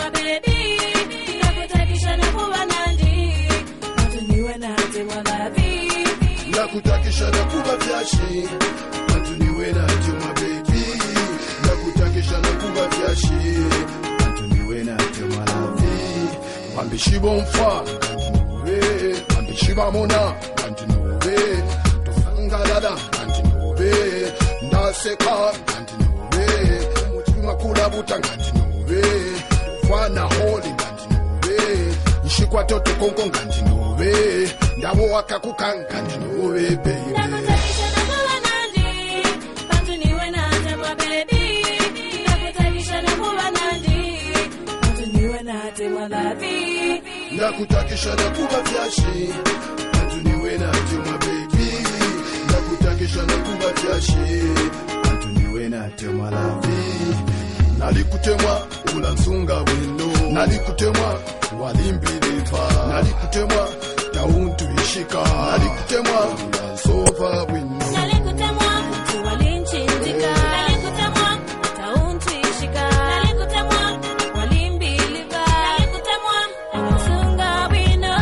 my baby. Nakutakisha na kuwa nandi. Antuniwe na tema lavi. Nakutakisha na kuwa vyashi. Antuniwe na tema baby. Nakutakisha na kuwa vyashi. Antuniwe na tema lavi. Ambishibo mfa. Ambishiba mona. Antuniwe. Tofangalada. Antuniwe. Ndaseka. Antuniwe. Muchima kula buta. Antuniwe. Fana holi. Antuniwe. Nshikwa toto konko. Antuniwe. Ndabo wakakukanga. Antuniwe baby. Nakutakisha na kuwa nandi. Antuniwe na tema baby. Nakutakisha na kuwa nandi. Antuniwe na tema lavi. Nakutakisha na kuwa vyashi. Antuniwe na tema baby. Nakutakisha na kuwa vyashi. Antuniwe na tema lavi. Nalikutemwa ulansunga wino. Nalikutemwa walimbiliva. Nalikutemwa tauntu ishika. Nalikutemwa ulansova wino. Nalikutemwa walinchindika. Nalikutemwa tauntu ishika. Nalikutemwa walimbiliva. Nalikutemwa ulasunga wino.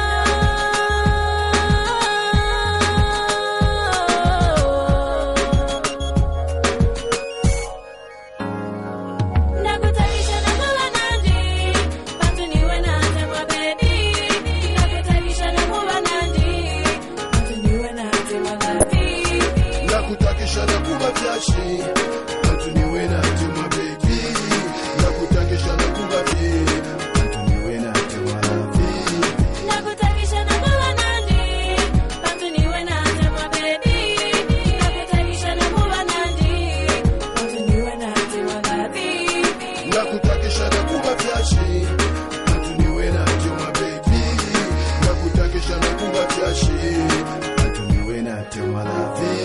Nakutakisha na kuwa nandi. Antuniwe na tema baby. Nakutakisha na kuwa nandi. Antuniwe na tema lavi. Nakutakisha na kuwa vyashi. Antuniwe na tema baby. Nakutakisha na kuwa vyashi. Antuniwe na tema lavi. Nakutakisha na kuwa nandi. Antuniwe na tema baby. Nakutakisha na kuwa nandi. Antuniwe na tema lavi. Nakutakisha na kuwa vyashi. Antuniwe na tema baby. Nakutakisha na kuwa vyashi. Antuniwe na tema lavi.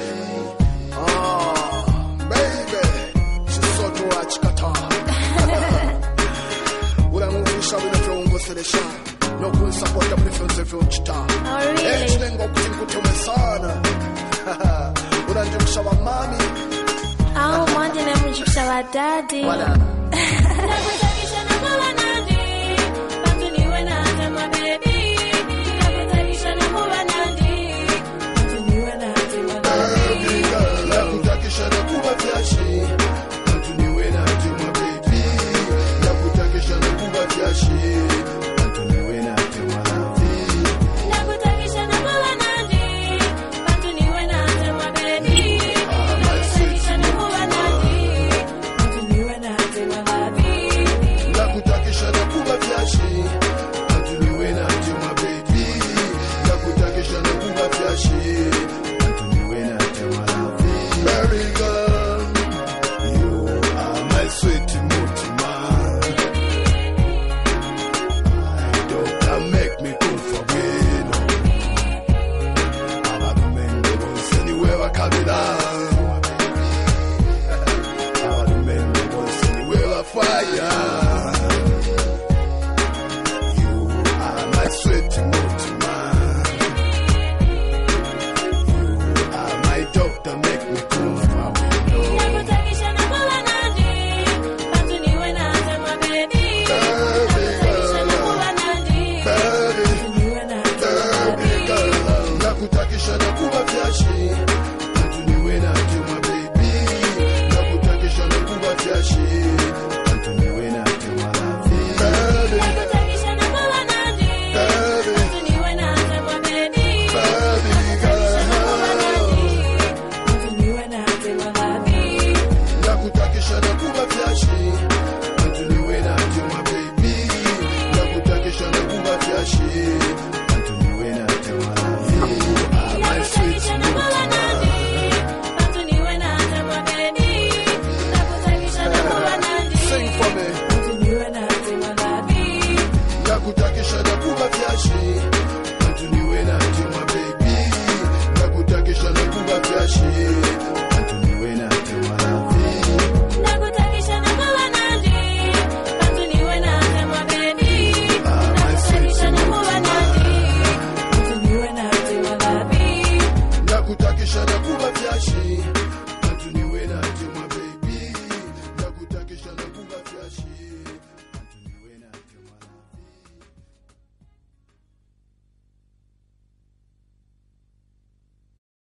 Baby, shisoto achikata. Ulamufisha winafyongo selesha. Nokunsapota prefense fyonchita. Oh, really? Echengo kutinkutume sana. Unanjumsha wa mami. Au mwanje na mjukisha wa daddy. Wala. Nakutakisha na kuwa nandi. Antuniwe na tema baby. Nakutakisha na kuwa nandi. Antuniwe na tema lavi. Nakutakisha na kuwa vyashi. Antuniwe na tema baby. Nakutakisha na kuwa vyashi. Antuniwe na tema lavi. Nakutakisha na kuwa nandi. Antuniwe na tema baby. Nakutakisha na kuwa nandi. Antuniwe na tema lavi. Nakutakisha na kuwa vyashi. Antuniwe na tema baby. Nakutakisha na kuwa vyashi. Antuniwe na tema lavi. Mary girl, you are my sweet mutima. Don't make me go for bueno. Abalumengo bonse niwe bakabira. Abalumengo bonse niwe bafaya.